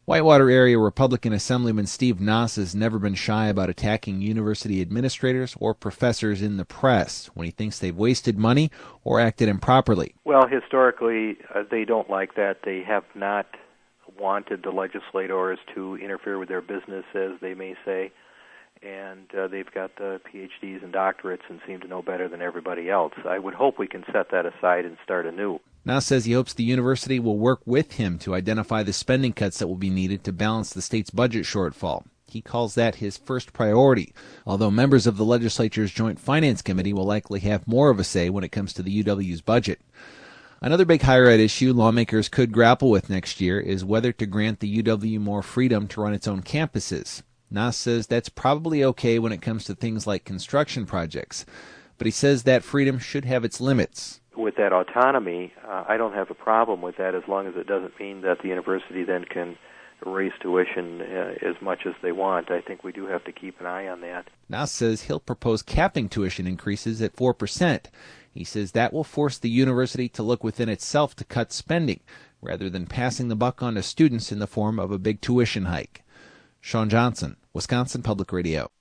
Whitewater area Republican Assemblyman Steve Nass has never been shy about attacking university administrators or professors in the press when he thinks they've wasted money or acted improperly. Well, historically, they don't like that. They have not wanted the legislators to interfere with their business, as they may say, and they've got the PhDs and doctorates and seem to know better than everybody else. I would hope we can set that aside and start anew. Nass says he hopes the university will work with him to identify the spending cuts that will be needed to balance the state's budget shortfall. He calls that his first priority, although members of the legislature's Joint Finance Committee will likely have more of a say when it comes to the UW's budget. Another big higher ed issue lawmakers could grapple with next year is whether to grant the UW more freedom to run its own campuses. Nass says that's probably okay when it comes to things like construction projects, but he says that freedom should have its limits. With that autonomy, I don't have a problem with that as long as it doesn't mean that the university then can raise tuition as much as they want. I think we do have to keep an eye on that. Nass says he'll propose capping tuition increases at 4%. He says that will force the university to look within itself to cut spending, rather than passing the buck on to students in the form of a big tuition hike. Sean Johnson, Wisconsin Public Radio.